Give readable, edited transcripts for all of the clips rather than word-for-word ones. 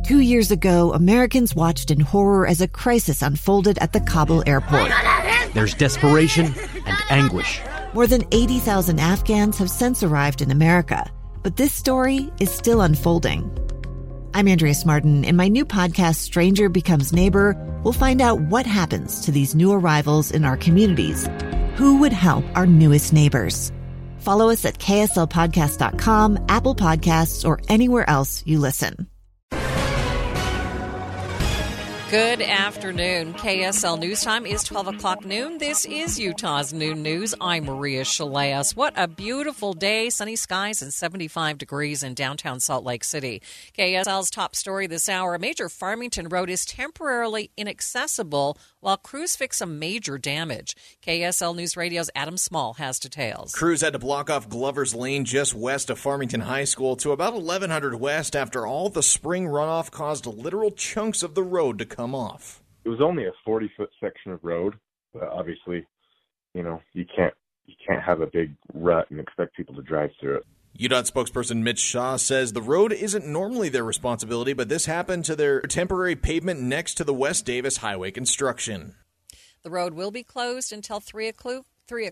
2 years ago, Americans watched in horror as a crisis unfolded at the Kabul airport. There's desperation and anguish. More than 80,000 Afghans have since arrived in America, but this story is still unfolding. I'm Andrea Martin. In my new podcast, Stranger Becomes Neighbor, we'll find out what happens to these new arrivals in our communities. Who would help our newest neighbors? Follow us at kslpodcast.com, Apple Podcasts, or anywhere else you listen. Good afternoon. KSL News Time is 12 o'clock noon. This is Utah's Noon News. I'm Maria Shaleas. What a beautiful day. Sunny skies and 75 degrees in downtown Salt Lake City. KSL's top story this hour. A major Farmington road is temporarily inaccessible while crews fix some major damage. KSL News Radio's Adam Small has details. Crews had to block off Glover's Lane just west of Farmington High School to about 1100 west after all the spring runoff caused literal chunks of the road to come off. It was only a 40-foot section of road, but obviously, you can't have a big rut and expect people to drive through it. UDOT spokesperson Mitch Shaw says the road isn't normally their responsibility, but this happened to their temporary pavement next to the West Davis Highway construction. The road will be closed until 3 o'clock.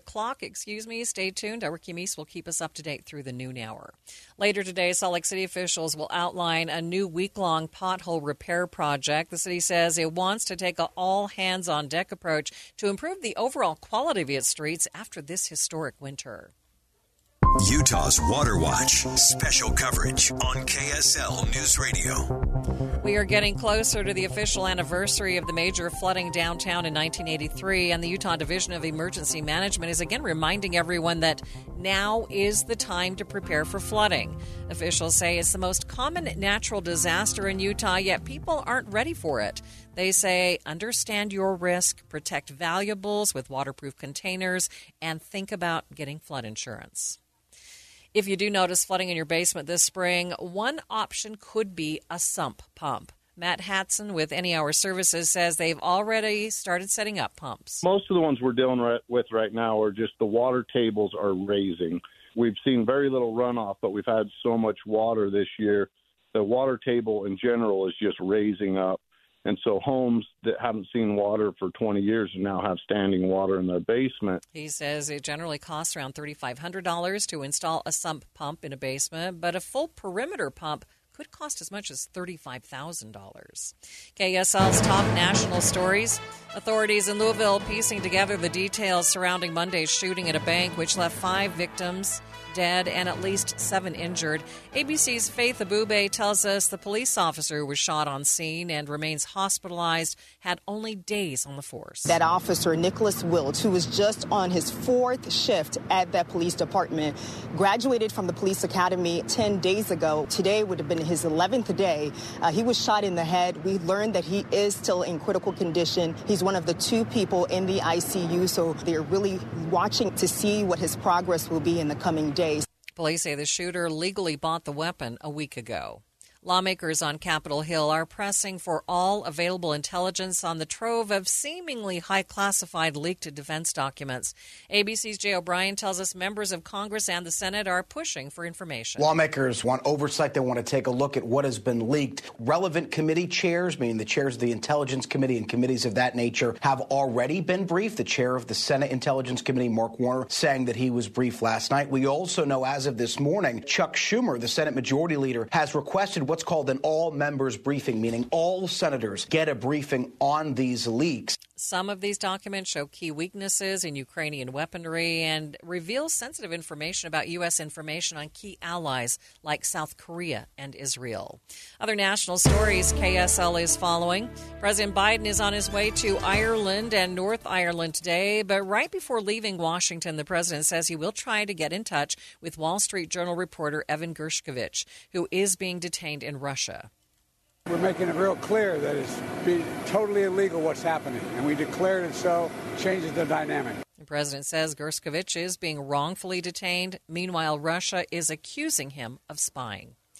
Stay tuned. Our Kim East will keep us up to date through the noon hour. Later today, Salt Lake City officials will outline a new week-long pothole repair project. The city says it wants to take an all-hands-on-deck approach to improve the overall quality of its streets after this historic winter. Utah's Water Watch, special coverage on KSL News Radio. We are getting closer to the official anniversary of the major flooding downtown in 1983, and the Utah Division of Emergency Management is again reminding everyone that now is the time to prepare for flooding. Officials say it's the most common natural disaster in Utah, yet people aren't ready for it. They say, understand your risk, protect valuables with waterproof containers, and think about getting flood insurance. If you do notice flooding in your basement this spring, one option could be a sump pump. Matt Hatson with Any Hour Services says they've already started setting up pumps. Most of the ones we're dealing with right now are just the water tables are raising. We've seen very little runoff, but we've had so much water this year. The water table in general is just raising up. And so homes that haven't seen water for 20 years now have standing water in their basement. He says it generally costs around $3,500 to install a sump pump in a basement, but a full perimeter pump could cost as much as $35,000. KSL's top national stories. Authorities in Louisville piecing together the details surrounding Monday's shooting at a bank, which left 5 victims dead and at least 7 injured. ABC's Faith Abube tells us the police officer who was shot on scene and remains hospitalized had only days on the force. That officer, Nicholas Wilt, who was just on his 4th shift at that police department, graduated from the police academy 10 days ago. Today would have been his 11th day. He was shot in the head. We learned that he is still in critical condition. He's one of the 2 people in the ICU, so they're really watching to see what his progress will be in the coming days. Police say the shooter legally bought the weapon a week ago. Lawmakers on Capitol Hill are pressing for all available intelligence on the trove of seemingly high-classified leaked defense documents. ABC's Jay O'Brien tells us members of Congress and the Senate are pushing for information. Lawmakers want oversight. They want to take a look at what has been leaked. Relevant committee chairs, meaning the chairs of the Intelligence Committee and committees of that nature, have already been briefed. The chair of the Senate Intelligence Committee, Mark Warner, saying that he was briefed last night. We also know as of this morning, Chuck Schumer, the Senate Majority Leader, has requested what's called an all-members briefing, meaning all senators get a briefing on these leaks. Some of these documents show key weaknesses in Ukrainian weaponry and reveal sensitive information about U.S. information on key allies like South Korea and Israel. Other national stories KSL is following. President Biden is on his way to Ireland and North Ireland today, but right before leaving Washington, the president says he will try to get in touch with Wall Street Journal reporter Evan Gershkovich, who is being detained in Russia. We're making it real clear that it's totally illegal what's happening, and we declared it so, changes the dynamic. The president says Gershkovich is being wrongfully detained. Meanwhile, Russia is accusing him of spying.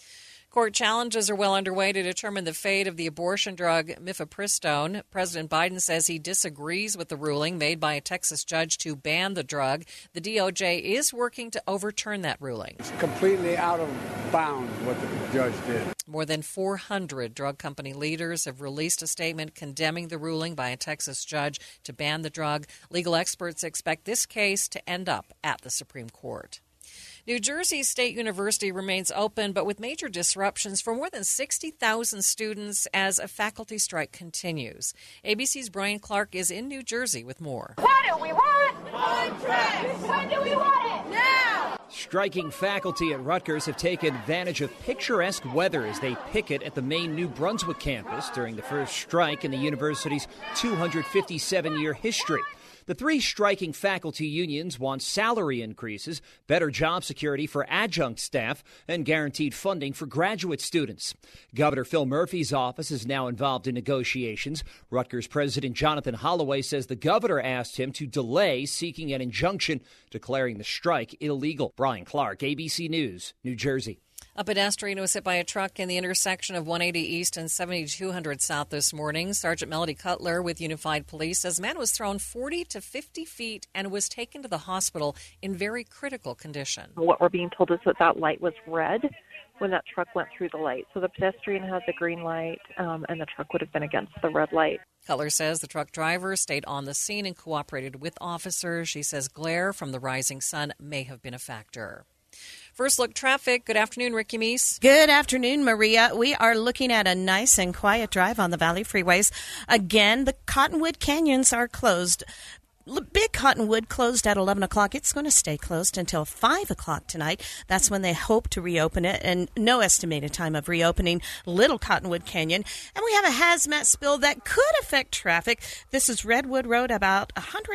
Court challenges are well underway to determine the fate of the abortion drug mifepristone. President Biden says he disagrees with the ruling made by a Texas judge to ban the drug. The DOJ is working to overturn that ruling. It's completely out of bounds what the judge did. More than 400 drug company leaders have released a statement condemning the ruling by a Texas judge to ban the drug. Legal experts expect this case to end up at the Supreme Court. New Jersey State University remains open, but with major disruptions for more than 60,000 students as a faculty strike continues. ABC's Brian Clark is in New Jersey with more. What do we want? Contracts! When do we want it? Now! Striking faculty at Rutgers have taken advantage of picturesque weather as they picket at the main New Brunswick campus during the first strike in the university's 257-year history. The three striking faculty unions want salary increases, better job security for adjunct staff, and guaranteed funding for graduate students. Governor Phil Murphy's office is now involved in negotiations. Rutgers President Jonathan Holloway says the governor asked him to delay seeking an injunction declaring the strike illegal. Brian Clark, ABC News, New Jersey. A pedestrian was hit by a truck in the intersection of 180 East and 7200 South this morning. Sergeant Melody Cutler with Unified Police says the man was thrown 40 to 50 feet and was taken to the hospital in very critical condition. What we're being told is that light was red when that truck went through the light. So the pedestrian has a green light, and the truck would have been against the red light. Cutler says the truck driver stayed on the scene and cooperated with officers. She says glare from the rising sun may have been a factor. First look traffic. Good afternoon, Ricky Meese. Good afternoon, Maria. We are looking at a nice and quiet drive on the Valley freeways. Again, the Cottonwood Canyons are closed. Big Cottonwood closed at 11 o'clock. It's going to stay closed until 5 o'clock tonight. That's when they hope to reopen it, and no estimated time of reopening Little Cottonwood Canyon. And we have a hazmat spill that could affect traffic. This is Redwood Road, about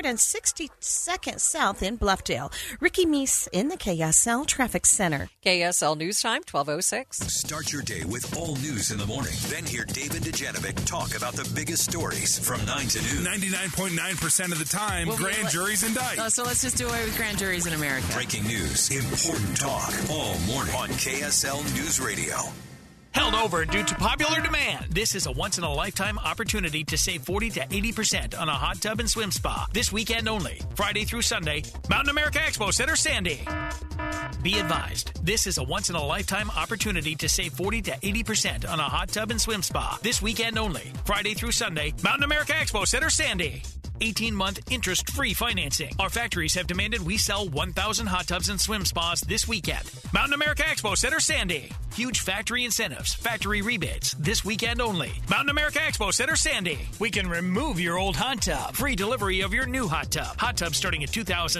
162nd South in Bluffdale. Ricky Meese in the KSL Traffic Center. KSL News Time, 12:06. Start your day with all news in the morning. Then hear David Dejanovic talk about the biggest stories from 9 to noon. 99.9% of the time. Grand juries indict. So let's just do away with grand juries in America. Breaking news, important talk, all morning on KSL News Radio. Held over due to popular demand. This is a once-in-a-lifetime opportunity to save 40 to 80% on a hot tub and swim spa. This weekend only, Friday through Sunday, Mountain America Expo Center, Sandy. Be advised, this is a once-in-a-lifetime opportunity to save 40 to 80% on a hot tub and swim spa. This weekend only, Friday through Sunday, Mountain America Expo Center, Sandy. 18-month interest-free financing. Our factories have demanded we sell 1,000 hot tubs and swim spas this weekend. Mountain America Expo Center, Sandy. Huge factory incentives, factory rebates, this weekend only. Mountain America Expo Center, Sandy. We can remove your old hot tub. Free delivery of your new hot tub. Hot tub starting at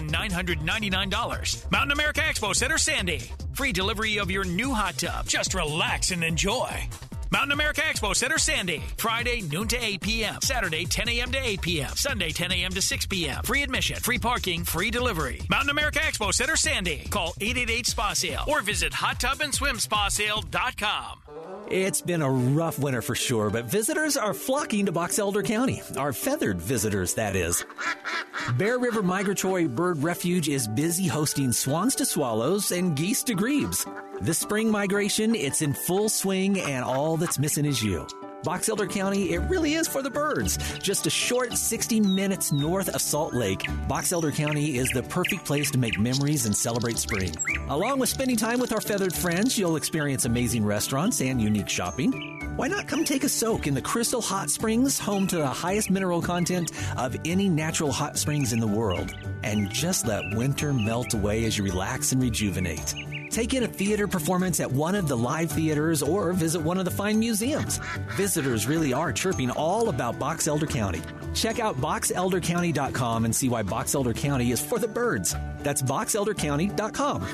$2,999. Mountain America Expo Center, Sandy. Free delivery of your new hot tub. Just relax and enjoy. Mountain America Expo Center, Sandy. Friday, noon to 8 p.m. Saturday, 10 a.m. to 8 p.m. Sunday, 10 a.m. to 6 p.m. Free admission, free parking, free delivery. Mountain America Expo Center, Sandy. Call 888-SPA-SALE or visit hottubandSwimSpaSale.com. It's been a rough winter for sure, but visitors are flocking to Box Elder County. Our feathered visitors, that is. Bear River Migratory Bird Refuge is busy hosting swans to swallows and geese to grebes. This spring migration, it's in full swing, and all that's missing is you. Box Elder County, it really is for the birds. Just a short 60 minutes north of Salt Lake, Box Elder County is the perfect place to make memories and celebrate spring. Along with spending time with our feathered friends, you'll experience amazing restaurants and unique shopping. Why not come take a soak in the Crystal Hot Springs, home to the highest mineral content of any natural hot springs in the world, and just let winter melt away as you relax and rejuvenate. Take in a theater performance at one of the live theaters or visit one of the fine museums. Visitors really are chirping all about Box Elder County. Check out boxeldercounty.com and see why Box Elder County is for the birds. That's boxeldercounty.com.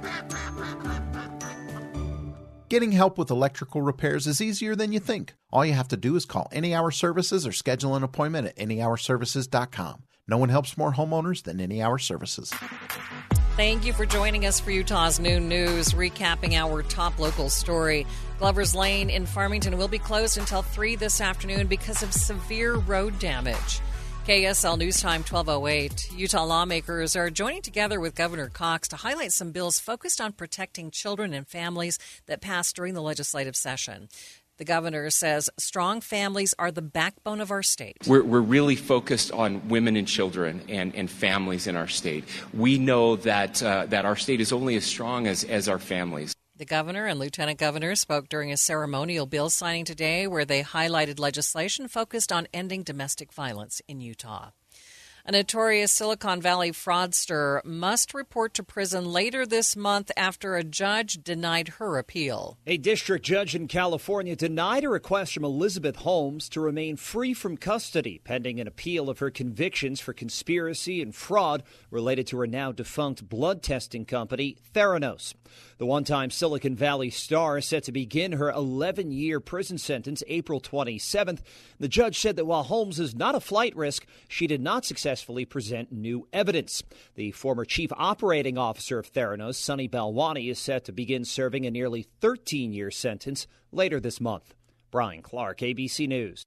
Getting help with electrical repairs is easier than you think. All you have to do is call Any Hour Services or schedule an appointment at anyhourservices.com. No one helps more homeowners than Any Hour Services. Thank you for joining us for Utah's Noon News, recapping our top local story. Glover's Lane in Farmington will be closed until 3 this afternoon because of severe road damage. KSL News Time 12:08. Utah lawmakers are joining together with Governor Cox to highlight some bills focused on protecting children and families that passed during the legislative session. The governor says strong families are the backbone of our state. We're really focused on women and children and families in our state. We know that our state is only as strong as our families. The governor and lieutenant governor spoke during a ceremonial bill signing today where they highlighted legislation focused on ending domestic violence in Utah. A notorious Silicon Valley fraudster must report to prison later this month after a judge denied her appeal. A district judge in California denied a request from Elizabeth Holmes to remain free from custody pending an appeal of her convictions for conspiracy and fraud related to her now defunct blood testing company, Theranos. The one-time Silicon Valley star is set to begin her 11-year prison sentence April 27th. The judge said that while Holmes is not a flight risk, she did not successfully present new evidence. The former chief operating officer of Theranos, Sunny Balwani, is set to begin serving a nearly 13-year sentence later this month. Brian Clark, ABC News.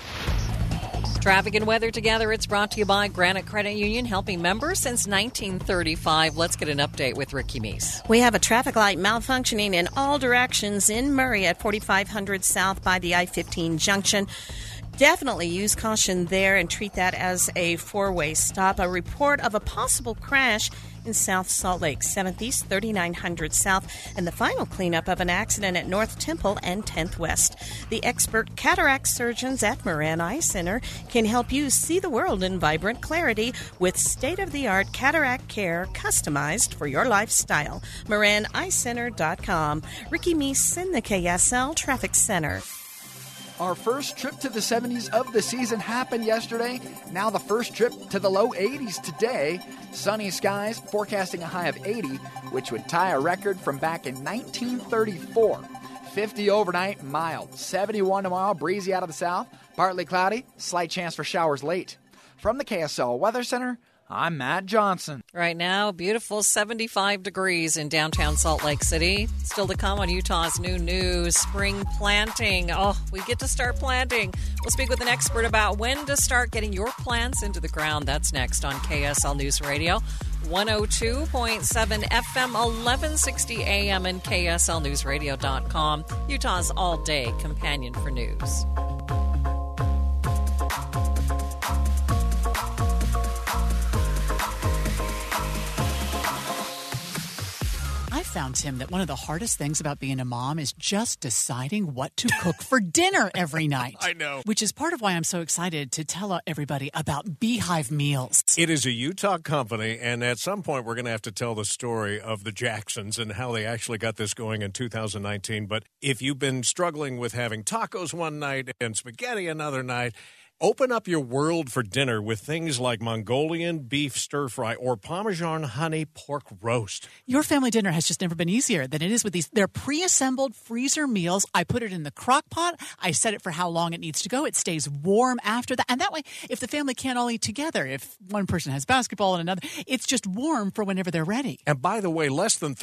Traffic and weather together. It's brought to you by Granite Credit Union, helping members since 1935. Let's get an update with Ricky Meese. We have a traffic light malfunctioning in all directions in Murray at 4500 South by the I-15 junction. Definitely use caution there and treat that as a four-way stop. A report of a possible crash in South Salt Lake, 7th East, 3900 South, and the final cleanup of an accident at North Temple and 10th West. The expert cataract surgeons at Moran Eye Center can help you see the world in vibrant clarity with state-of-the-art cataract care customized for your lifestyle. MoranEyeCenter.com. Ricky Meese in the KSL Traffic Center. Our first trip to the 70s of the season happened yesterday. Now the first trip to the low 80s today. Sunny skies, forecasting a high of 80, which would tie a record from back in 1934. 50 overnight, mild. 71 tomorrow, breezy out of the south. Partly cloudy, slight chance for showers late. From the KSL Weather Center, I'm Matt Johnson. Right now, beautiful 75 degrees in downtown Salt Lake City. Still to come on Utah's new news, spring planting. Oh, we get to start planting. We'll speak with an expert about when to start getting your plants into the ground. That's next on KSL News Radio, 102.7 FM, 1160 AM, and KSLNewsRadio.com, Utah's all-day companion for news. Found, Tim, that one of the hardest things about being a mom is just deciding what to cook for dinner every night. I know. Which is part of why I'm so excited to tell everybody about Beehive Meals. It is a Utah company, and at some point we're going to have to tell the story of the Jacksons and how they actually got this going in 2019. But if you've been struggling with having tacos one night and spaghetti another night, open up your world for dinner with things like Mongolian beef stir-fry or Parmesan honey pork roast. Your family dinner has just never been easier than it is with these. They're pre-assembled freezer meals. I put it in the crock pot. I set it for how long it needs to go. It stays warm after that. And that way, if the family can't all eat together, if one person has basketball and another, it's just warm for whenever they're ready. And by the way, less than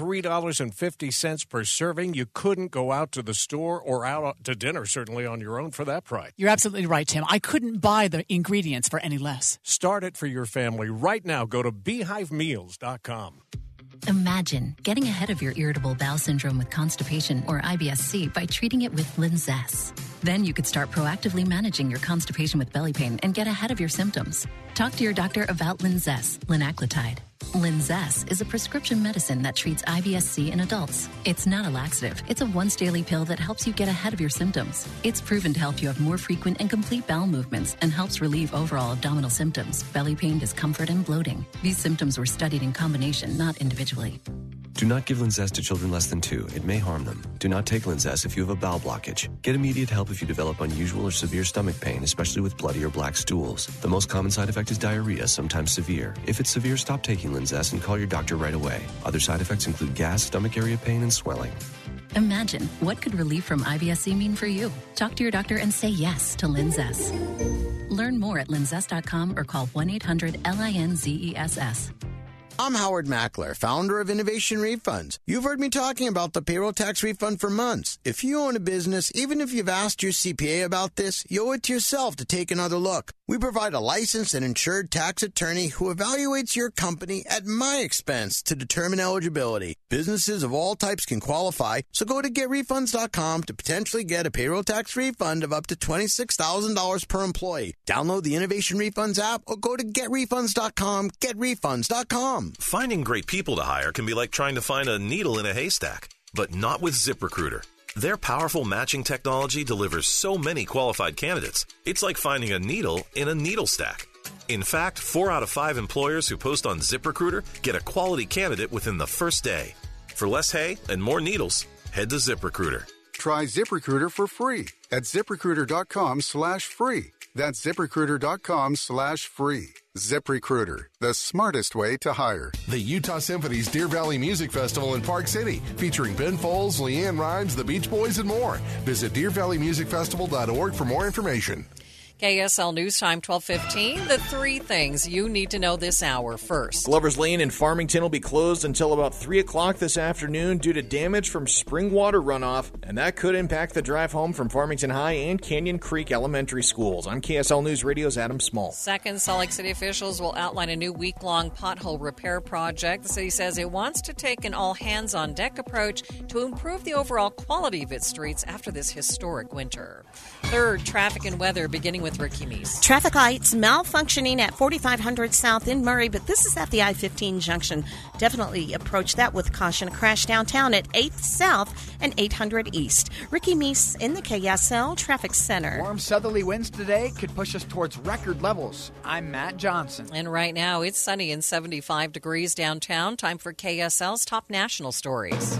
$3.50 per serving. You couldn't go out to the store or out to dinner, certainly on your own, for that price. You're absolutely right, Tim. I couldn't buy the ingredients for any less. Start it for your family right now. Go to beehivemeals.com. Imagine getting ahead of your irritable bowel syndrome with constipation or IBS-C by treating it with Linzess. Then you could start proactively managing your constipation with belly pain and get ahead of your symptoms. Talk to your doctor about Linzess, linaclotide. Linzess is a prescription medicine that treats IBS-C in adults. It's not a laxative. It's a once-daily pill that helps you get ahead of your symptoms. It's proven to help you have more frequent and complete bowel movements and helps relieve overall abdominal symptoms, belly pain, discomfort, and bloating. These symptoms were studied in combination, not individually. Do not give Linzess to children less than 2. It may harm them. Do not take Linzess if you have a bowel blockage. Get immediate help if you develop unusual or severe stomach pain, especially with bloody or black stools. The most common side effect is diarrhea, sometimes severe. If it's severe, stop taking Linzess and call your doctor right away. Other side effects include gas, stomach area pain, and swelling. Imagine, what could relief from IBS-C mean for you? Talk to your doctor and say yes to Linzess. Learn more at linzess.com or call 1-800-LINZESS. I'm Howard Mackler, founder of Innovation Refunds. You've heard me talking about the payroll tax refund for months. If you own a business, even if you've asked your CPA about this, you owe it to yourself to take another look. We provide a licensed and insured tax attorney who evaluates your company at my expense to determine eligibility. Businesses of all types can qualify, so go to GetRefunds.com to potentially get a payroll tax refund of up to $26,000 per employee. Download the Innovation Refunds app or go to GetRefunds.com, GetRefunds.com. Finding great people to hire can be like trying to find a needle in a haystack, but not with ZipRecruiter. Their powerful matching technology delivers so many qualified candidates, it's like finding a needle in a needle stack. In fact, 4 out of 5 employers who post on ZipRecruiter get a quality candidate within the first day. For less hay and more needles, head to ZipRecruiter. Try ZipRecruiter for free at ZipRecruiter.com/free. That's ZipRecruiter.com/free. ZipRecruiter, the smartest way to hire. The Utah Symphony's Deer Valley Music Festival in Park City, featuring Ben Folds, Leanne Rimes, the Beach Boys, and more. Visit DeerValleyMusicFestival.org for more information. KSL News Time, 12:15. The 3 things you need to know this hour. First, Glover's Lane in Farmington will be closed until about 3 o'clock this afternoon due to damage from spring water runoff, and that could impact the drive home from Farmington High and Canyon Creek Elementary Schools. I'm KSL News Radio's Adam Small. Second, Salt Lake City officials will outline a new week-long pothole repair project. The city says it wants to take an all-hands-on-deck approach to improve the overall quality of its streets after this historic winter. Third, traffic and weather, beginning with Ricky Meese. Traffic lights malfunctioning at 4500 South in Murray, but this is at the I-15 junction. Definitely approach that with caution. A crash downtown at 8th South and 800 East. Ricky Meese in the KSL Traffic Center. Warm southerly winds today could push us towards record levels. I'm Matt Johnson. And right now it's sunny and 75 degrees downtown. Time for KSL's top national stories.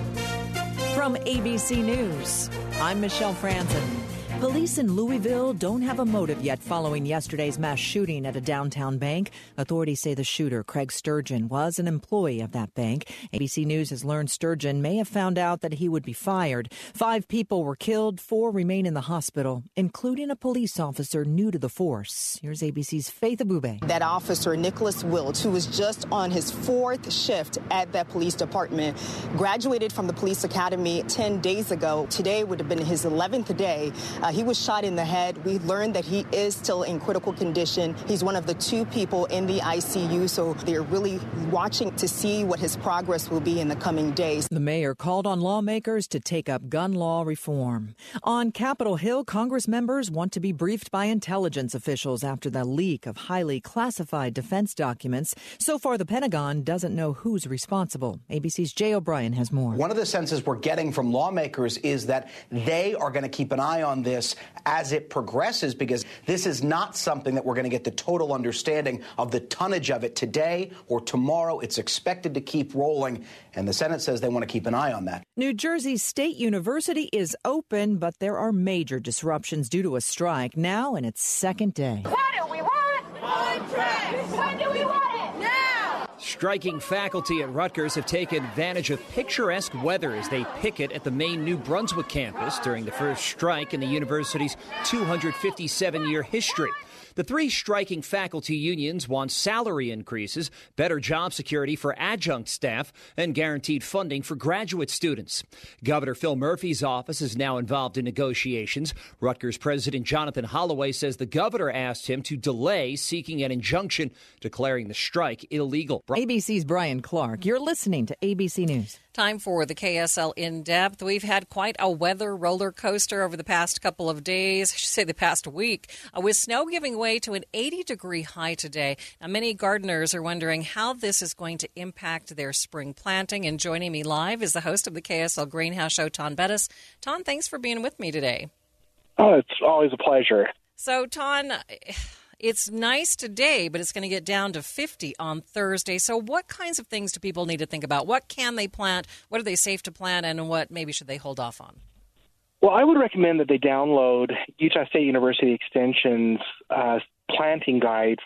From ABC News, I'm Michelle Franzen. Police in Louisville don't have a motive yet following yesterday's mass shooting at a downtown bank. Authorities say the shooter, Craig Sturgeon, was an employee of that bank. ABC News has learned Sturgeon may have found out that he would be fired. 5 people were killed, 4 remain in the hospital, including a police officer new to the force. Here's ABC's Faith Abube. That officer, Nicholas Wilt, who was just on his 4th shift at that police department, graduated from the police academy 10 days ago. Today would have been his 11th day. He was shot in the head. We learned that he is still in critical condition. He's one of the 2 people in the ICU, so they're really watching to see what his progress will be in the coming days. The mayor called on lawmakers to take up gun law reform. On Capitol Hill, Congress members want to be briefed by intelligence officials after the leak of highly classified defense documents. So far, the Pentagon doesn't know who's responsible. ABC's Jay O'Brien has more. One of the senses we're getting from lawmakers is that they are going to keep an eye on this as it progresses, because this is not something that we're going to get the total understanding of the tonnage of it today or tomorrow. It's expected to keep rolling, and the Senate says they want to keep an eye on that. New Jersey State University is open, but there are major disruptions due to a strike now in its 2nd day. What do we want? Contracts! When do we want it? Now! Striking faculty at Rutgers have taken advantage of picturesque weather as they picket at the main New Brunswick campus during the first strike in the university's 257-year history. The 3 striking faculty unions want salary increases, better job security for adjunct staff, and guaranteed funding for graduate students. Governor Phil Murphy's office is now involved in negotiations. Rutgers President Jonathan Holloway says the governor asked him to delay seeking an injunction declaring the strike illegal. ABC's Brian Clark. You're listening to ABC News. Time for the KSL In-Depth. We've had quite a weather roller coaster over the past couple of days, I should say the past week, with snow giving way to an 80-degree high today. Now, many gardeners are wondering how this is going to impact their spring planting. And joining me live is the host of the KSL Greenhouse Show, Ton Bettis. Ton, thanks for being with me today. Oh, it's always a pleasure. So, Ton, it's nice today, but it's going to get down to 50 on Thursday. So what kinds of things do people need to think about? What can they plant? What are they safe to plant? And what maybe should they hold off on? Well, I would recommend that they download Utah State University Extension's planting guide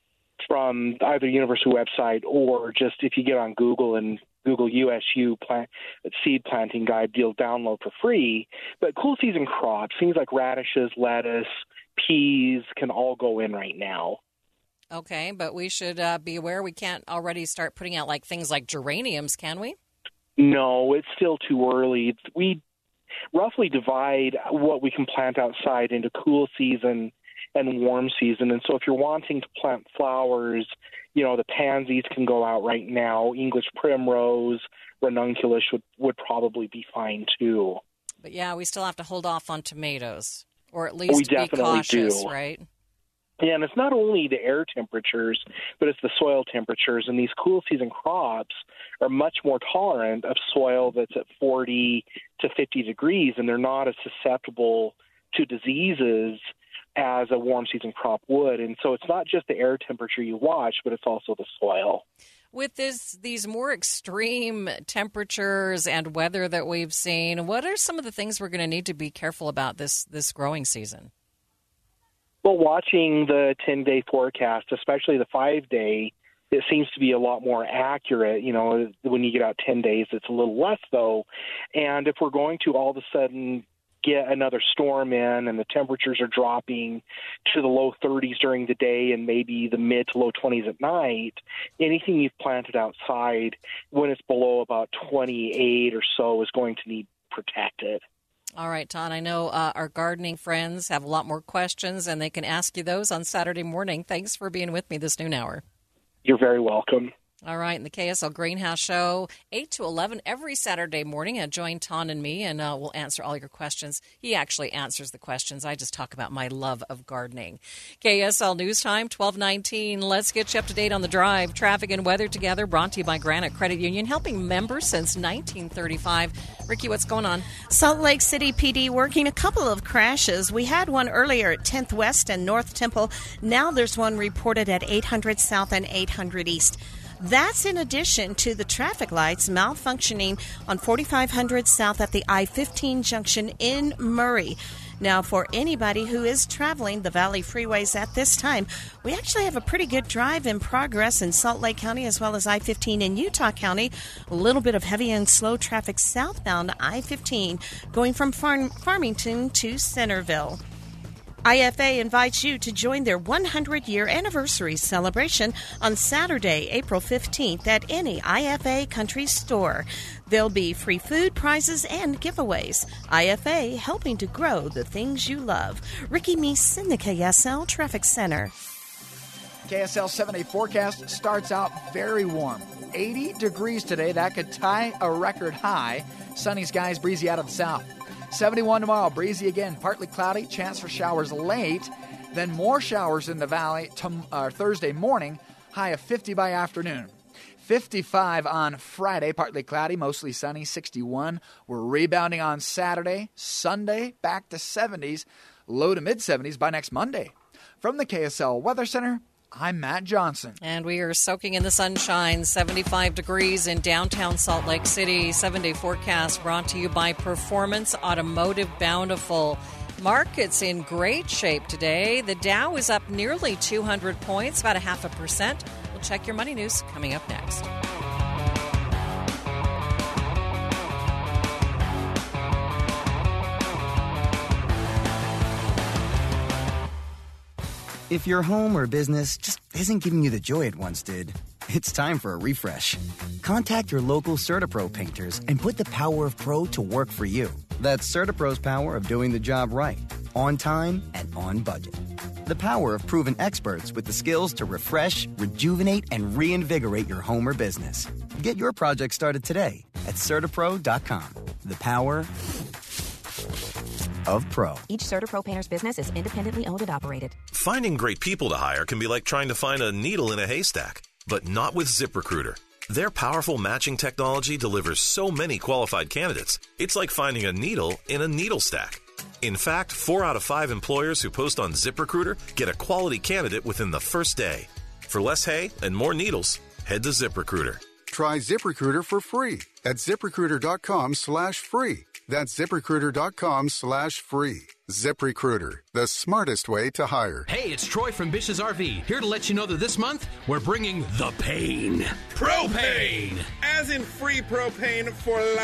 from either university website or just if you get on Google and Google USU seed planting guide, you'll download for free. But cool season crops, things like radishes, lettuce, peas can all go in right now. Okay, but we should be aware we can't already start putting out things like geraniums, can we? No, it's still too early. We roughly divide what we can plant outside into cool season and warm season. And so if you're wanting to plant flowers, the pansies can go out right now. English primrose, ranunculus would probably be fine too. But yeah, we still have to hold off on tomatoes, or at least be cautious, right? Yeah, and it's not only the air temperatures, but it's the soil temperatures. And these cool season crops are much more tolerant of soil that's at 40 to 50 degrees, and they're not as susceptible to diseases as a warm season crop would. And so it's not just the air temperature you watch, but it's also the soil. With these more extreme temperatures and weather that we've seen, what are some of the things we're going to need to be careful about this growing season? Well, watching the 10-day forecast, especially the 5-day, it seems to be a lot more accurate. When you get out 10 days, it's a little less, though. And if we're going to all of a sudden get another storm in and the temperatures are dropping to the low 30s during the day and maybe the mid to low 20s at night, anything you've planted outside when it's below about 28 or so is going to need protected. All right, Todd, I know our gardening friends have a lot more questions, and they can ask you those on Saturday morning. Thanks for being with me this noon hour. You're very welcome. All right, in the KSL Greenhouse Show, 8 to 11 every Saturday morning. Join Ton and me, and we'll answer all your questions. He actually answers the questions. I just talk about my love of gardening. KSL News Time, 12:19. Let's get you up to date on the drive. Traffic and weather together, brought to you by Granite Credit Union, helping members since 1935. Ricky, what's going on? Salt Lake City PD working a couple of crashes. We had one earlier at 10th West and North Temple. Now there's one reported at 800 South and 800 East. That's in addition to the traffic lights malfunctioning on 4500 South at the I-15 junction in Murray. Now, for anybody who is traveling the Valley Freeways at this time, we actually have a pretty good drive in progress in Salt Lake County as well as I-15 in Utah County. A little bit of heavy and slow traffic southbound I-15 going from Farmington to Centerville. IFA invites you to join their 100-year anniversary celebration on Saturday, April 15th at any IFA country store. There'll be free food, prizes, and giveaways. IFA helping to grow the things you love. Ricky Meese in the KSL Traffic Center. KSL 7-day forecast starts out very warm. 80 degrees today. That could tie a record high. Sunny skies, breezy out of the south. 71 tomorrow, breezy again, partly cloudy, chance for showers late, then more showers in the valley Thursday morning, high of 50 by afternoon. 55 on Friday, partly cloudy, mostly sunny, 61. We're rebounding on Saturday, Sunday, back to 70s, low to mid-70s by next Monday. From the KSL Weather Center, I'm Matt Johnson. And we are soaking in the sunshine, 75 degrees in downtown Salt Lake City. 7-day forecast brought to you by Performance Automotive Bountiful. Markets in great shape today. The Dow is up nearly 200 points, about 0.5%. We'll check your money news coming up next. If your home or business just isn't giving you the joy it once did, it's time for a refresh. Contact your local CertaPro painters and put the power of pro to work for you. That's CertaPro's power of doing the job right, on time and on budget. The power of proven experts with the skills to refresh, rejuvenate, and reinvigorate your home or business. Get your project started today at CertaPro.com. The power of pro. Each CertaPro painter's business is independently owned and operated. Finding great people to hire can be like trying to find a needle in a haystack, but not with ZipRecruiter. Their powerful matching technology delivers so many qualified candidates, it's like finding a needle in a needle stack. In fact, 4 out of 5 employers who post on ZipRecruiter get a quality candidate within the first day. For less hay and more needles, head to ZipRecruiter. Try ZipRecruiter for free at ZipRecruiter.com/free. That's ZipRecruiter.com/free. ZipRecruiter, the smartest way to hire. Hey, it's Troy from Bish's RV, here to let you know that this month we're bringing the pain. Propane! As in free propane for life.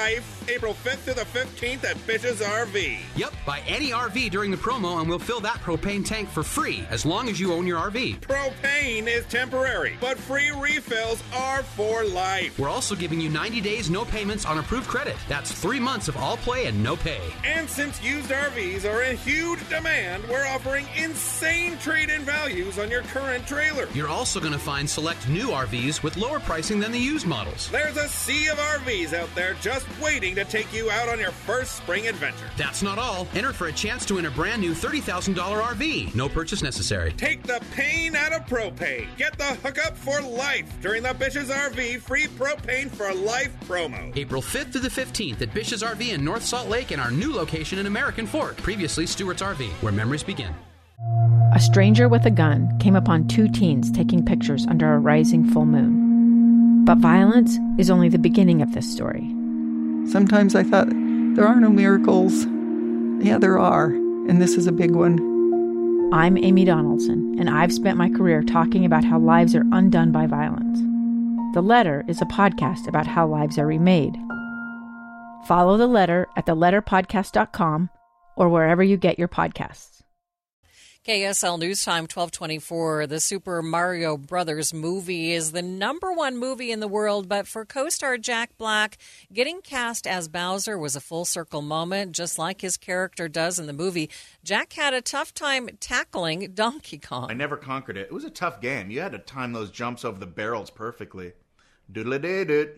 April 5th through the 15th at Bish's RV. Yep, buy any RV during the promo and we'll fill that propane tank for free as long as you own your RV. Propane is temporary, but free refills are for life. We're also giving you 90 days no payments on approved credit. That's 3 months of all play and no pay. And since used RVs are in huge demand, we're offering insane trade-in values on your current trailer. You're also going to find select new RVs with lower pricing than the used models. There's a sea of RVs out there just waiting to take you out on your first spring adventure. That's not all. Enter for a chance to win a brand new $30,000 RV. No purchase necessary. Take the pain out of propane. Get the hookup for life during the Bish's RV free propane for life promo. April 5th to the 15th at Bish's RV in North Salt Lake and our new location in American Fork. Previously Stewart's RV, where memories begin. A stranger with a gun came upon 2 teens taking pictures under a rising full moon. But violence is only the beginning of this story. Sometimes I thought, there are no miracles. Yeah, there are, and this is a big one. I'm Amy Donaldson, and I've spent my career talking about how lives are undone by violence. The Letter is a podcast about how lives are remade. Follow The Letter at theletterpodcast.com or wherever you get your podcasts. KSL News Time 1224. The Super Mario Brothers movie is the #1 movie in the world, but for co-star Jack Black, getting cast as Bowser was a full circle moment, just like his character does in the movie. Jack had a tough time tackling Donkey Kong. I never conquered it. It was a tough game. You had to time those jumps over the barrels perfectly. Doodle-a-dee-doot.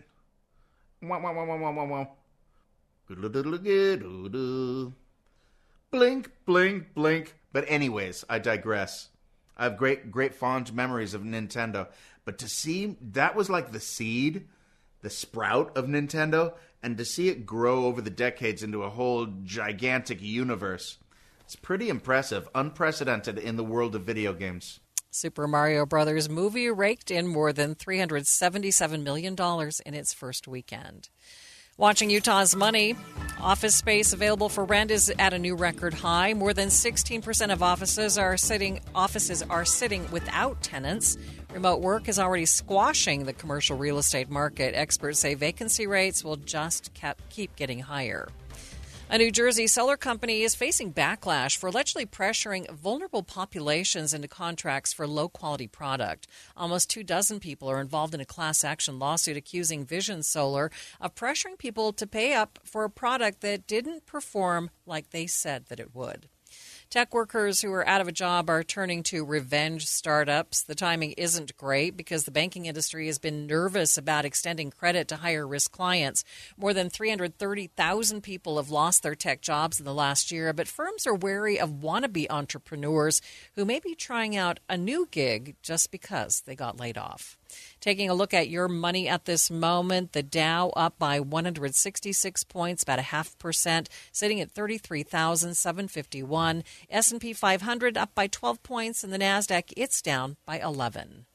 Wow. Doodle-a-doodle-a-doo-doo. Blink, blink, blink. But anyways, I digress. I have great fond memories of Nintendo. But to see, that was like the seed, the sprout of Nintendo. And to see it grow over the decades into a whole gigantic universe, it's pretty impressive. Unprecedented in the world of video games. Super Mario Brothers movie raked in more than $377 million in its first weekend. Watching Utah's money, office space available for rent is at a new record high. More than 16% of offices are sitting without tenants. Remote work is already squashing the commercial real estate market. Experts say vacancy rates will just keep getting higher. A New Jersey solar company is facing backlash for allegedly pressuring vulnerable populations into contracts for low-quality product. Almost 24 people are involved in a class action lawsuit accusing Vision Solar of pressuring people to pay up for a product that didn't perform like they said that it would. Tech workers who are out of a job are turning to revenge startups. The timing isn't great because the banking industry has been nervous about extending credit to higher-risk clients. More than 330,000 people have lost their tech jobs in the last year, but firms are wary of wannabe entrepreneurs who may be trying out a new gig just because they got laid off. Taking a look at your money at this moment, the Dow up by 166 points, about 0.5%, sitting at 33,751. S&P 500 up by 12 points, and the NASDAQ, it's down by 11.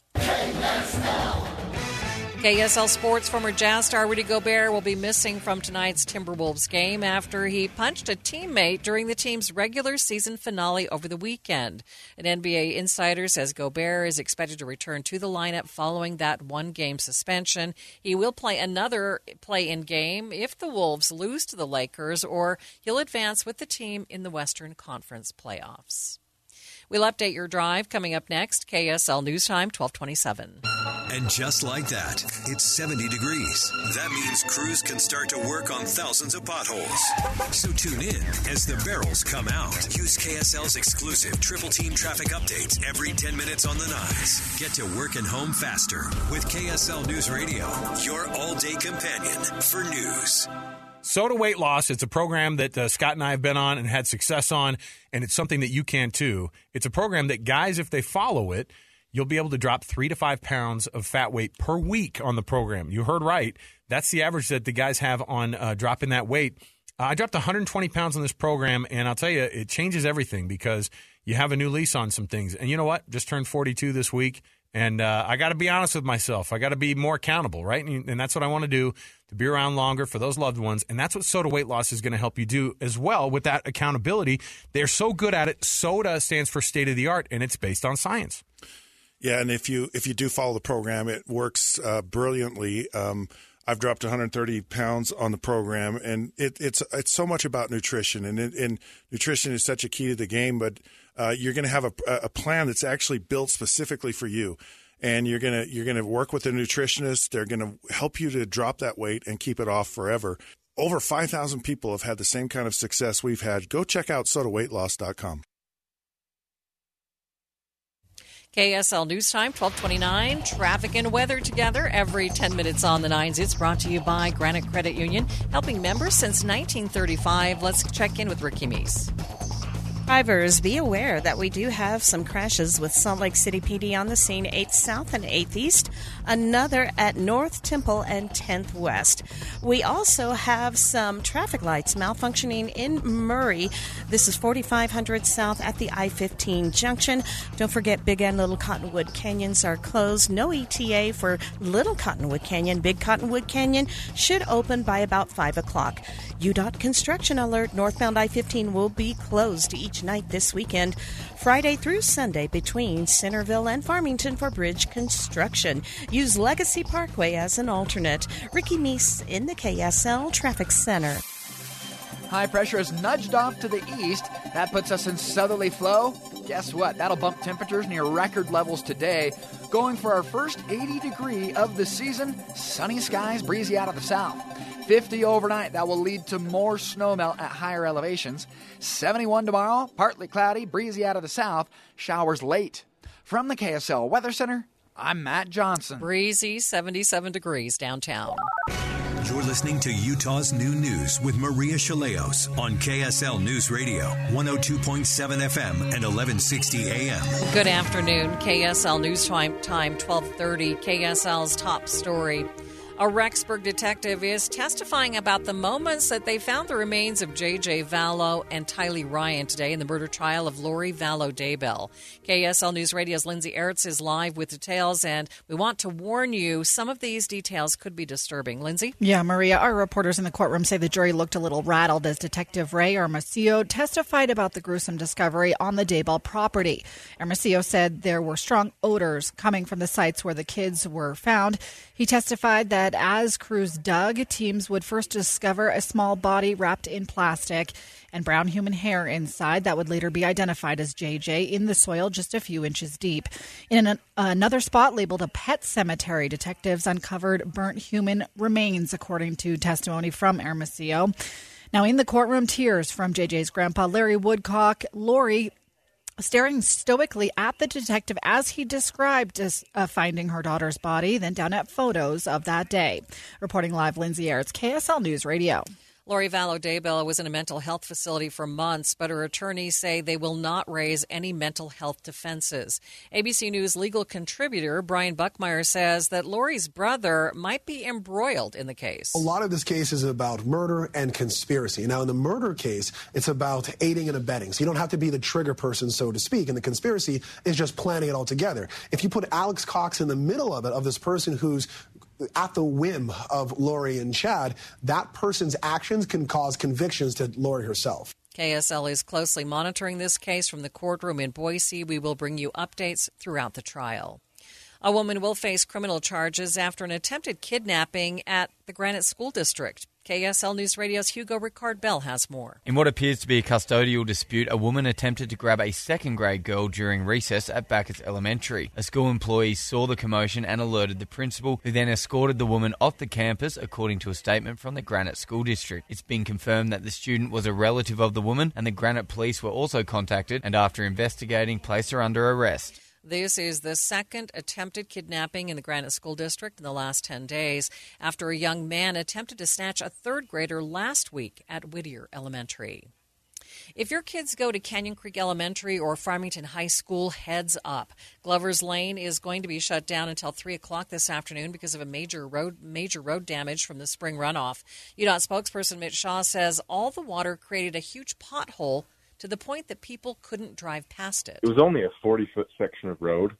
KSL Sports former Jazz star Rudy Gobert will be missing from tonight's Timberwolves game after he punched a teammate during the team's regular season finale over the weekend. An NBA insider says Gobert is expected to return to the lineup following that one-game suspension. He will play another play-in game if the Wolves lose to the Lakers, or he'll advance with the team in the Western Conference playoffs. We'll update your drive coming up next. KSL News Time, 1227. And just like that, it's 70 degrees. That means crews can start to work on thousands of potholes. So tune in as the barrels come out. Use KSL's exclusive Triple Team traffic updates every 10 minutes on the NICE. Get to work and home faster with KSL News Radio, your all-day companion for news. Soda Weight Loss, it's a program that Scott and I have been on and had success on, and it's something that you can too. It's a program that guys, if they follow it, you'll be able to drop 3 to 5 pounds of fat weight per week on the program. You heard right. That's the average that the guys have on dropping that weight. I dropped 120 pounds on this program, and I'll tell you, it changes everything because you have a new lease on some things. And you know what? Just turned 42 this week. And I got to be honest with myself. I got to be more accountable, right? And that's what I want to do, to be around longer for those loved ones. And that's what Soda Weight Loss is going to help you do as well with that accountability. They're so good at it. SODA stands for state of the art, and it's based on science. Yeah, and if you do follow the program, it works brilliantly. I've dropped 130 pounds on the program, and it's so much about nutrition, and nutrition is such a key to the game. But you're going to have a plan that's actually built specifically for you, and you're gonna work with a nutritionist. They're going to help you to drop that weight and keep it off forever. Over 5,000 people have had the same kind of success we've had. Go check out SodaWeightLoss.com. KSL News Time, 12:29. Traffic and weather together every 10 minutes on the 9s. It's brought to you by Granite Credit Union, helping members since 1935. Let's check in with Ricky Meese. Drivers, be aware that we do have some crashes with Salt Lake City PD on the scene, 8th South and 8th East, another at North Temple and 10th West. We also have some traffic lights malfunctioning in Murray. This is 4500 South at the I-15 junction. Don't forget Big and Little Cottonwood Canyons are closed. No ETA for Little Cottonwood Canyon. Big Cottonwood Canyon should open by about 5 o'clock. UDOT construction alert. Northbound I-15 will be closed each night this weekend, Friday through Sunday between Centerville and Farmington for bridge construction. Use Legacy Parkway as an alternate. Ricky Meese in the KSL Traffic Center. High pressure is nudged off to the east. That puts us in southerly flow. Guess what? That'll bump temperatures near record levels today. Going for our first 80 degree of the season. Sunny skies, breezy out of the south. 50 overnight. That will lead to more snowmelt at higher elevations. 71 tomorrow, partly cloudy, breezy out of the south. Showers late. From the KSL Weather Center, I'm Matt Johnson. Breezy, 77 degrees downtown. You're listening to Utah's New News with Maria Chaleos on KSL News Radio, 102.7 FM and 1160 AM. Good afternoon. KSL News Time, 12:30. KSL's top story. A Rexburg detective is testifying about the moments that they found the remains of J.J. Vallow and Tylee Ryan today in the murder trial of Lori Vallow Daybell. KSL News Radio's Lindsay Ertz is live with details, and we want to warn you, some of these details could be disturbing. Lindsay? Yeah, Maria, our reporters in the courtroom say the jury looked a little rattled as Detective Ray Hermosillo testified about the gruesome discovery on the Daybell property. Hermosillo said there were strong odors coming from the sites where the kids were found. He testified that as crews dug, teams would first discover a small body wrapped in plastic and brown human hair inside that would later be identified as JJ in the soil just a few inches deep. In another spot labeled a pet cemetery, detectives uncovered burnt human remains, according to testimony from Hermosillo. Now, in the courtroom, tears from JJ's grandpa, Larry Woodcock. Lori staring stoically at the detective as he described finding her daughter's body, then down at photos of that day. Reporting live, Lindsay Ertz, KSL News Radio. Lori Vallow Daybell was in a mental health facility for months, but her attorneys say they will not raise any mental health defenses. ABC News legal contributor Brian Buckmeyer says that Lori's brother might be embroiled in the case. A lot of this case is about murder and conspiracy. Now, in the murder case, it's about aiding and abetting. So you don't have to be the trigger person, so to speak. And the conspiracy is just planning it all together. If you put Alex Cox in the middle of it, of this person who's at the whim of Lori and Chad, that person's actions can cause convictions to Lori herself. KSL is closely monitoring this case from the courtroom in Boise. We will bring you updates throughout the trial. A woman will face criminal charges after an attempted kidnapping at the Granite School District. KSL News Radio's Hugo Ricard-Bell has more. In what appears to be a custodial dispute, a woman attempted to grab a second-grade girl during recess at Bacchus Elementary. A school employee saw the commotion and alerted the principal, who then escorted the woman off the campus, according to a statement from the Granite School District. It's been confirmed that the student was a relative of the woman, and the Granite police were also contacted, and after investigating, placed her under arrest. This is the second attempted kidnapping in the Granite School District in the last 10 days after a young man attempted to snatch a third grader last week at Whittier Elementary. If your kids go to Canyon Creek Elementary or Farmington High School, heads up. Glover's Lane is going to be shut down until 3 o'clock this afternoon because of a major road damage from the spring runoff. UDOT spokesperson Mitch Shaw says all the water created a huge pothole to the point that people couldn't drive past it. It was only a 40-foot section of road.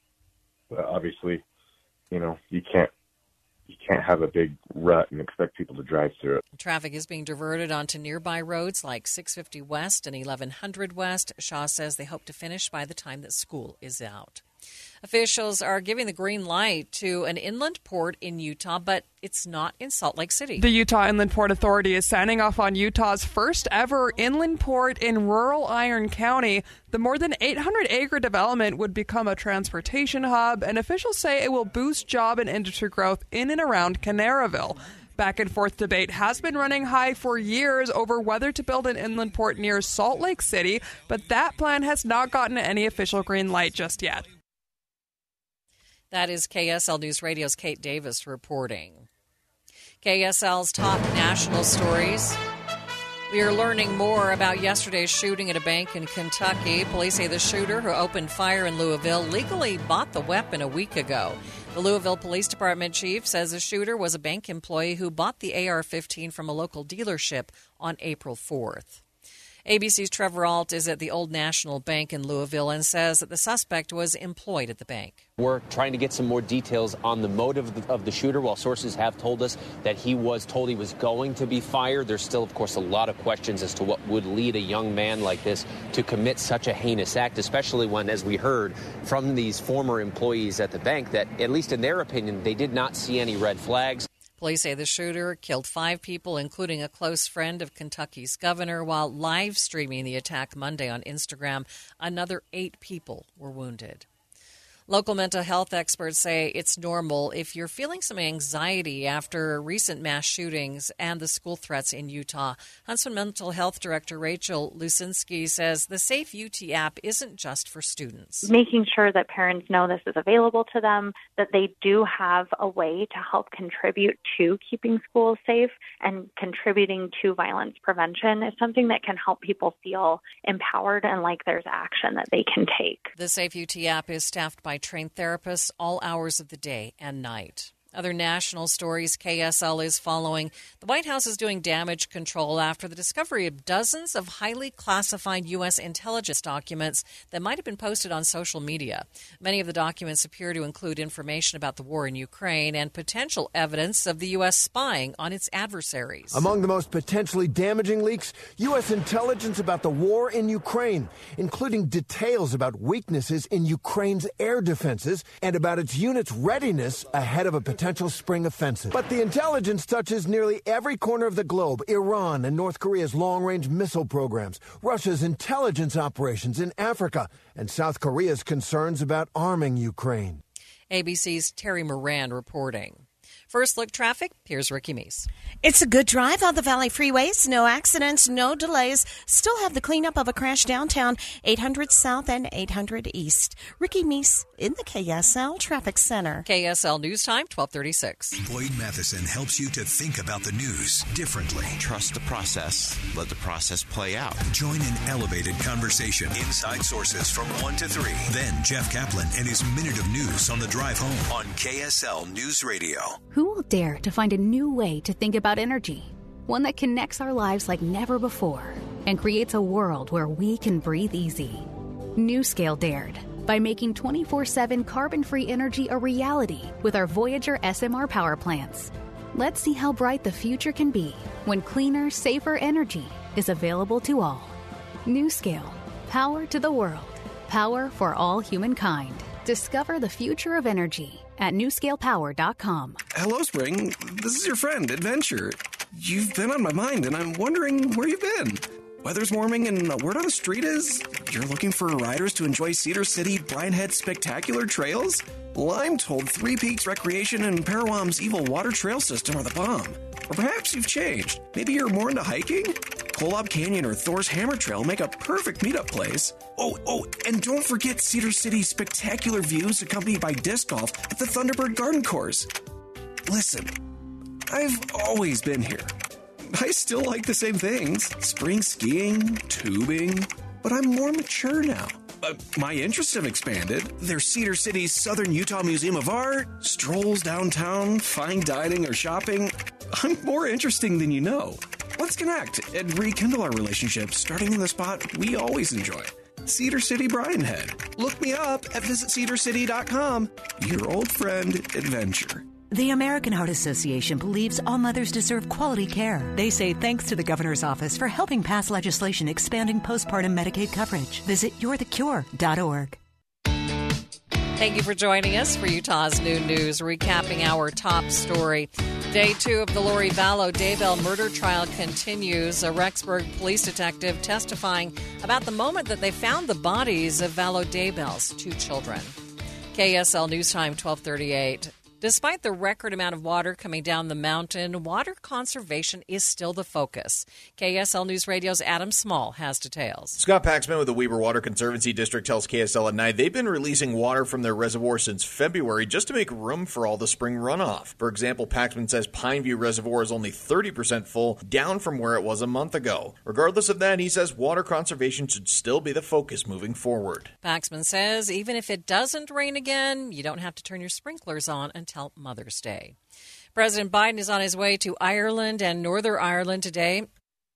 But obviously, you can't have a big rut and expect people to drive through it. Traffic is being diverted onto nearby roads like 650 West and 1100 West. Shaw says they hope to finish by the time that school is out. Officials are giving the green light to an inland port in Utah, but it's not in Salt Lake City. The Utah Inland Port Authority is signing off on Utah's first ever inland port in rural Iron County. The more than 800-acre development would become a transportation hub, and officials say it will boost job and industry growth in and around Canaraville. Back and forth debate has been running high for years over whether to build an inland port near Salt Lake City, but that plan has not gotten any official green light just yet. That is KSL News Radio's Kate Davis reporting. KSL's top national stories. We are learning more about yesterday's shooting at a bank in Kentucky. Police say the shooter who opened fire in Louisville legally bought the weapon a week ago. The Louisville Police Department chief says the shooter was a bank employee who bought the AR-15 from a local dealership on April 4th. ABC's Trevor Ault is at the Old National Bank in Louisville and says that the suspect was employed at the bank. We're trying to get some more details on the motive of the shooter. While sources have told us that he was told he was going to be fired, there's still, of course, a lot of questions as to what would lead a young man like this to commit such a heinous act, especially when, as we heard from these former employees at the bank, that, at least in their opinion, they did not see any red flags. Police say the shooter killed 5 people, including a close friend of Kentucky's governor, while live streaming the attack Monday on Instagram. Another 8 people were wounded. Local mental health experts say it's normal if you're feeling some anxiety after recent mass shootings and the school threats in Utah. Huntsman Mental Health Director Rachel Lusinski says the Safe UT app isn't just for students. Making sure that parents know this is available to them, that they do have a way to help contribute to keeping schools safe and contributing to violence prevention is something that can help people feel empowered and like there's action that they can take. The Safe UT app is staffed by trained therapists all hours of the day and night. Other national stories KSL is following. The White House is doing damage control after the discovery of dozens of highly classified U.S. intelligence documents that might have been posted on social media. Many of the documents appear to include information about the war in Ukraine and potential evidence of the U.S. spying on its adversaries. Among the most potentially damaging leaks, U.S. intelligence about the war in Ukraine, including details about weaknesses in Ukraine's air defenses and about its unit's readiness ahead of a potential spring offensive. But the intelligence touches nearly every corner of the globe: Iran and North Korea's long-range missile programs, Russia's intelligence operations in Africa, and South Korea's concerns about arming Ukraine. ABC's Terry Moran reporting. First Look Traffic, here's Ricky Meese. It's a good drive on the Valley freeways. No accidents, no delays. Still have the cleanup of a crash downtown, 800 South and 800 East. Ricky Meese in the KSL Traffic Center. KSL News Time, 12:36. Boyd Matheson helps you to think about the news differently. Trust the process. Let the process play out. Join an elevated conversation. Inside Sources from 1 to 3. Then Jeff Kaplan and his Minute of News on the drive home on KSL News Radio. Who will dare to find a new way to think about energy? One that connects our lives like never before and creates a world where we can breathe easy. NewScale dared by making 24/7 carbon-free energy a reality with our Voyager SMR power plants. Let's see how bright the future can be when cleaner, safer energy is available to all. NewScale. Power to the world. Power for all humankind. Discover the future of energy at newscalepower.com. Hello, Spring. This is your friend, Adventure. You've been on my mind, and I'm wondering where you've been. Weather's warming, and the word on the street is you're looking for riders to enjoy Cedar City Brian Head's spectacular trails? Well, I'm told Three Peaks Recreation and Parawam's Evil Water Trail System are the bomb. Or perhaps you've changed. Maybe you're more into hiking? Kolob Canyon or Thor's Hammer Trail make a perfect meetup place. Oh, and don't forget Cedar City's spectacular views accompanied by disc golf at the Thunderbird Garden Course. Listen, I've always been here. I still like the same things. Spring skiing, tubing, but I'm more mature now. My interests have expanded. There's Cedar City's Southern Utah Museum of Art, strolls downtown, fine dining or shopping. I'm more interesting than you know. Let's connect and rekindle our relationship, starting in the spot we always enjoy. Cedar City Brian Head. Look me up at visitcedarcity.com. Your old friend, Adventure. The American Heart Association believes all mothers deserve quality care. They say thanks to the governor's office for helping pass legislation expanding postpartum Medicaid coverage. Visit you'rethecure.org. Thank you for joining us for Utah's Noon News, recapping our top story. Day 2 of the Lori Vallow Daybell murder trial continues. A Rexburg police detective testifying about the moment that they found the bodies of Vallow Daybell's 2 children. KSL News Time, 12:38. Despite the record amount of water coming down the mountain, water conservation is still the focus. KSL News Radio's Adam Small has details. Scott Paxman with the Weber Water Conservancy District tells KSL at night they've been releasing water from their reservoir since February just to make room for all the spring runoff. For example, Paxman says Pineview Reservoir is only 30% full, down from where it was a month ago. Regardless of that, he says water conservation should still be the focus moving forward. Paxman says even if it doesn't rain again, you don't have to turn your sprinklers on until Mother's Day. President Biden is on his way to Ireland and Northern Ireland today.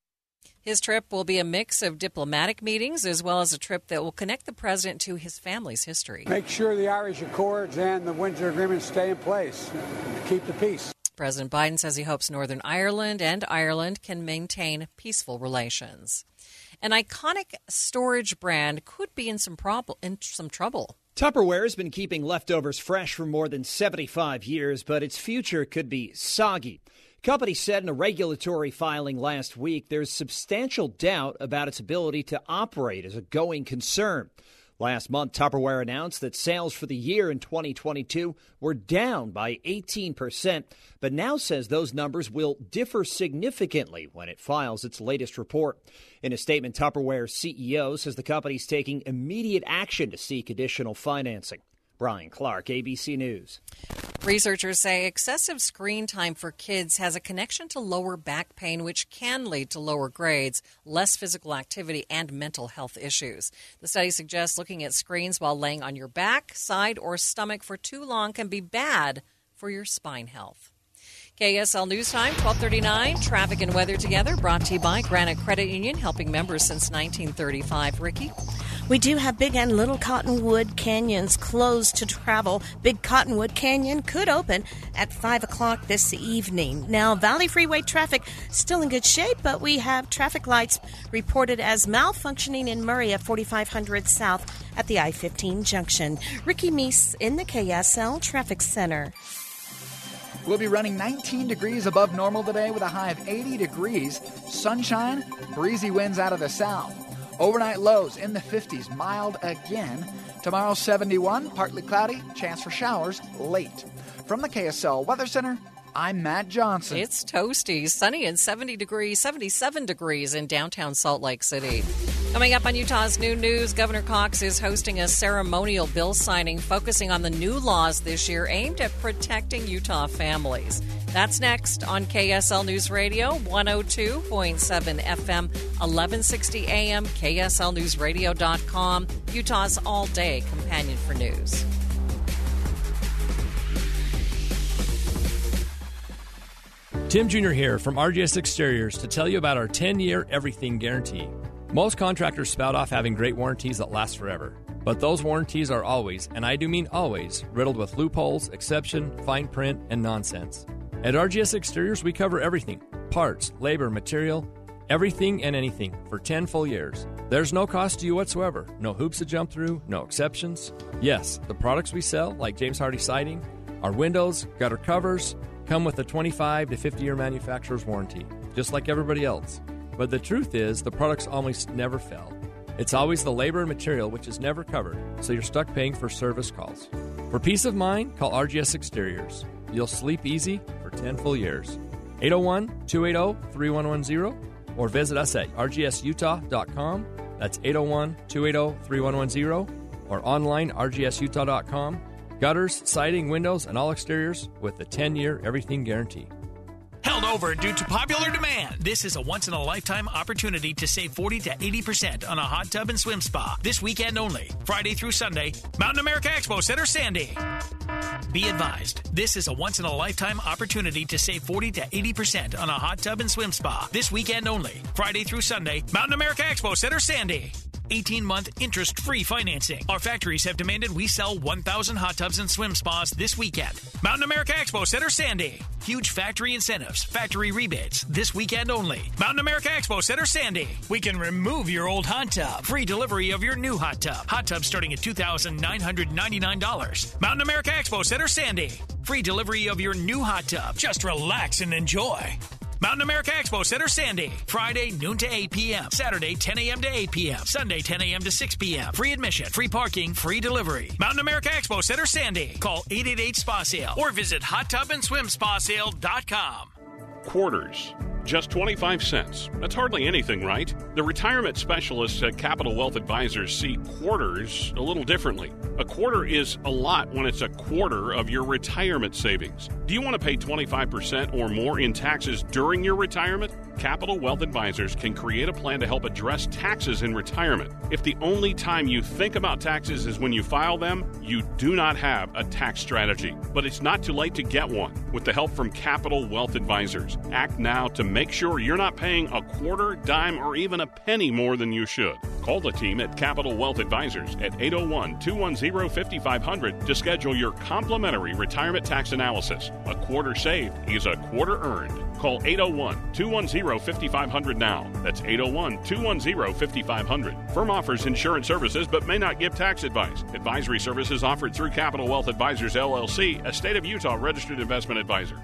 His trip will be a mix of diplomatic meetings as well as a trip that will connect the president to his family's history. Make sure the Irish Accords and the Windsor Agreement stay in place to keep the peace. President Biden says he hopes Northern Ireland and Ireland can maintain peaceful relations. An iconic storage brand could be in some trouble. Tupperware has been keeping leftovers fresh for more than 75 years, but its future could be soggy. The company said in a regulatory filing last week there's substantial doubt about its ability to operate as a going concern. Last month, Tupperware announced that sales for the year in 2022 were down by 18%, but now says those numbers will differ significantly when it files its latest report. In a statement, Tupperware's CEO says the company's taking immediate action to seek additional financing. Brian Clark, ABC News. Researchers say excessive screen time for kids has a connection to lower back pain, which can lead to lower grades, less physical activity, and mental health issues. The study suggests looking at screens while laying on your back, side, or stomach for too long can be bad for your spine health. KSL News Time, 12:39. Traffic and weather together, brought to you by Granite Credit Union, helping members since 1935. Ricky? We do have Big and Little Cottonwood Canyons closed to travel. Big Cottonwood Canyon could open at 5 o'clock this evening. Now, Valley Freeway traffic still in good shape, but we have traffic lights reported as malfunctioning in Murray at 4500 South at the I-15 junction. Ricky Meese in the KSL Traffic Center. We'll be running 19 degrees above normal today with a high of 80 degrees. Sunshine, breezy winds out of the south. Overnight lows in the 50s, mild again. Tomorrow, 71, partly cloudy, chance for showers late. From the KSL Weather Center, I'm Matt Johnson. It's toasty, sunny and 77 degrees in downtown Salt Lake City. Coming up on Utah's Noon News, Governor Cox is hosting a ceremonial bill signing focusing on the new laws this year aimed at protecting Utah families. That's next on KSL News Radio, 102.7 FM, 1160 AM, KSLNewsRadio.com, Utah's all-day companion for news. Tim Jr. here from RGS Exteriors to tell you about our 10-year everything guarantee. Most contractors spout off having great warranties that last forever. But those warranties are always, and I do mean always, riddled with loopholes, exception, fine print, and nonsense. At RGS Exteriors, we cover everything. Parts, labor, material, everything and anything for 10 full years. There's no cost to you whatsoever. No hoops to jump through, no exceptions. Yes, the products we sell, like James Hardy Siding, our windows, gutter covers, come with a 25 to 50-year manufacturer's warranty, just like everybody else. But the truth is, the products almost never fail. It's always the labor and material which is never covered, so you're stuck paying for service calls. For peace of mind, call RGS Exteriors. You'll sleep easy for 10 full years. 801-280-3110 or visit us at rgsutah.com. That's 801-280-3110 or online rgsutah.com. Gutters, siding, windows, and all exteriors with the 10-year everything guarantee. Held over due to popular demand. This is a once-in-a-lifetime opportunity to save 40 to 80% on a hot tub and swim spa. This weekend only, Friday through Sunday, Mountain America Expo Center, Sandy. Be advised, this is a once-in-a-lifetime opportunity to save 40 to 80% on a hot tub and swim spa. This weekend only, Friday through Sunday, Mountain America Expo Center, Sandy. 18-month interest-free financing. Our factories have demanded we sell 1,000 hot tubs and swim spas this weekend. Mountain America Expo Center, Sandy. Huge factory incentives, factory rebates, this weekend only. Mountain America Expo Center, Sandy. We can remove your old hot tub. Free delivery of your new hot tub. Hot tub starting at $2,999. Mountain America Expo Center, Sandy. Free delivery of your new hot tub. Just relax and enjoy. Mountain America Expo Center, Sandy. Friday, noon to 8 p.m. Saturday, 10 a.m. to 8 p.m. Sunday, 10 a.m. to 6 p.m. Free admission, free parking, free delivery. Mountain America Expo Center, Sandy. Call 888-SPA-SALE or visit hottubandSwimSpaSale.com. Quarters. Just 25 cents. That's hardly anything, right? The retirement specialists at Capital Wealth Advisors see quarters a little differently. A quarter is a lot when it's a quarter of your retirement savings. Do you want to pay 25% or more in taxes during your retirement? Capital Wealth Advisors can create a plan to help address taxes in retirement. If the only time you think about taxes is when you file them, you do not have a tax strategy. But it's not too late to get one with the help from Capital Wealth Advisors. Act now to make sure you're not paying a quarter, dime, or even a penny more than you should. Call the team at Capital Wealth Advisors at 801-210-5500 to schedule your complimentary retirement tax analysis. A quarter saved is a quarter earned. Call 801-210-5500 now. That's 801-210-5500. Firm offers insurance services but may not give tax advice. Advisory services offered through Capital Wealth Advisors, LLC, a state of Utah registered investment advisor.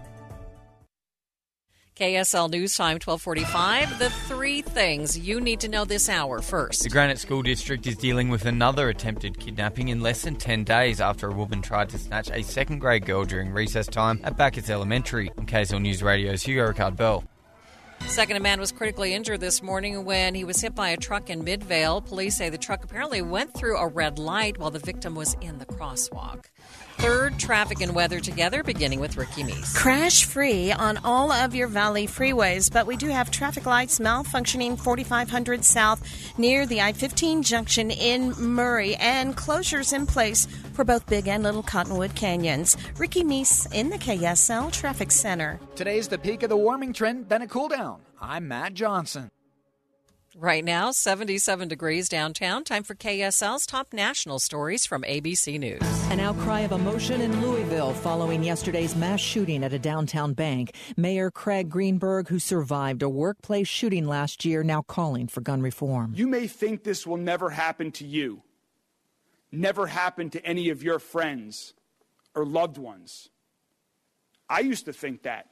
KSL News Time, 12:45. The three things you need to know this hour. First, the Granite School District is dealing with another attempted kidnapping in less than 10 days after a woman tried to snatch a second-grade girl during recess time at Bacchus Elementary. On KSL News Radio's Hugo Ricard-Bell. Second, a man was critically injured this morning when he was hit by a truck in Midvale. Police say the truck apparently went through a red light while the victim was in the crosswalk. Third, traffic and weather together, beginning with Ricky Meese. Crash free on all of your Valley freeways, but we do have traffic lights malfunctioning 4500 south near the I-15 junction in Murray, and closures in place for both Big and Little Cottonwood Canyons. Ricky Meese in the KSL Traffic Center. Today's the peak of the warming trend, then a cool down. I'm Matt Johnson. Right now, 77 degrees downtown. Time for KSL's top national stories from ABC News. An outcry of emotion in Louisville following yesterday's mass shooting at a downtown bank. Mayor Craig Greenberg, who survived a workplace shooting last year, now calling for gun reform. You may think this will never happen to you, never happen to any of your friends or loved ones. I used to think that.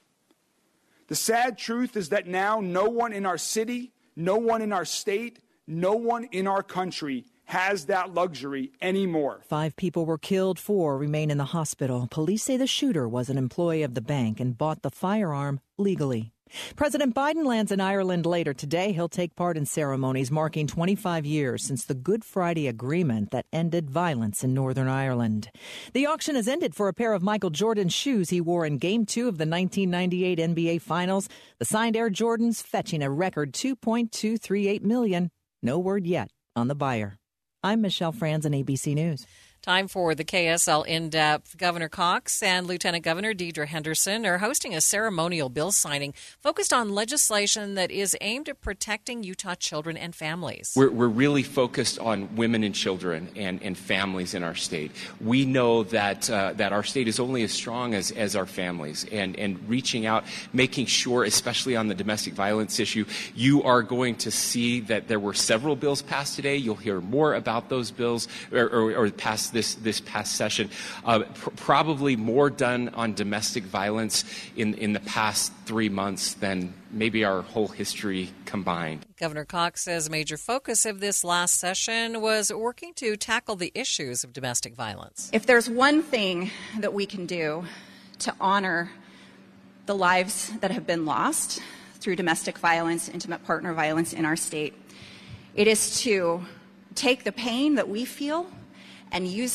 The sad truth is that now no one in our city, no one in our state, no one in our country has that luxury anymore. 5 people were killed, 4 remain in the hospital. Police say the shooter was an employee of the bank and bought the firearm legally. President Biden lands in Ireland later today. He'll take part in ceremonies marking 25 years since the Good Friday Agreement that ended violence in Northern Ireland. The auction has ended for a pair of Michael Jordan shoes he wore in Game 2 of the 1998 NBA Finals. The signed Air Jordans fetching a record $2.238 million. No word yet on the buyer. I'm Michelle Franzen, ABC News. Time for the KSL In-Depth. Governor Cox and Lieutenant Governor Deidre Henderson are hosting a ceremonial bill signing focused on legislation that is aimed at protecting Utah children and families. We're really focused on women and children and families in our state. We know that our state is only as strong as our families, and reaching out, making sure, especially on the domestic violence issue, you are going to see that there were several bills passed today. You'll hear more about those bills or passed this past session. Probably more done on domestic violence in the past 3 months than maybe our whole history combined. Governor Cox says a major focus of this last session was working to tackle the issues of domestic violence. If there's one thing that we can do to honor the lives that have been lost through domestic violence, intimate partner violence in our state, it is to take the pain that we feel and use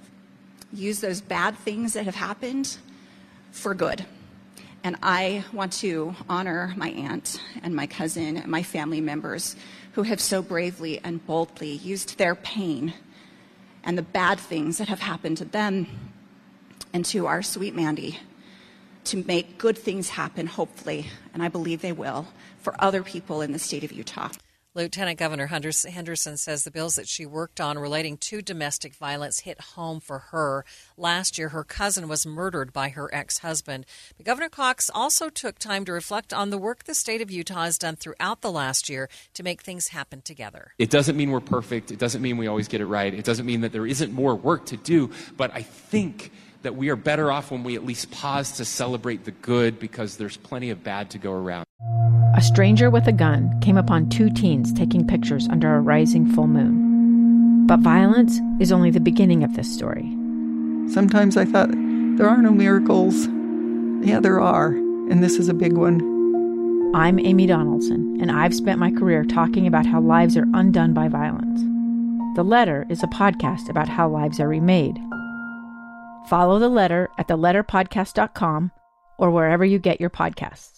those bad things that have happened for good. And I want to honor my aunt and my cousin and my family members who have so bravely and boldly used their pain and the bad things that have happened to them and to our sweet Mandy to make good things happen, hopefully, and I believe they will, for other people in the state of Utah. Lieutenant Governor Henderson says the bills that she worked on relating to domestic violence hit home for her. Last year, her cousin was murdered by her ex-husband. But Governor Cox also took time to reflect on the work the state of Utah has done throughout the last year to make things happen together. It doesn't mean we're perfect. It doesn't mean we always get it right. It doesn't mean that there isn't more work to do. But I think that we are better off when we at least pause to celebrate the good, because there's plenty of bad to go around. A stranger with a gun came upon two teens taking pictures under a rising full moon. But violence is only the beginning of this story. Sometimes I thought, there are no miracles. Yeah, there are, and this is a big one. I'm Amy Donaldson, and I've spent my career talking about how lives are undone by violence. The Letter is a podcast about how lives are remade. Follow The Letter at theletterpodcast.com or wherever you get your podcasts.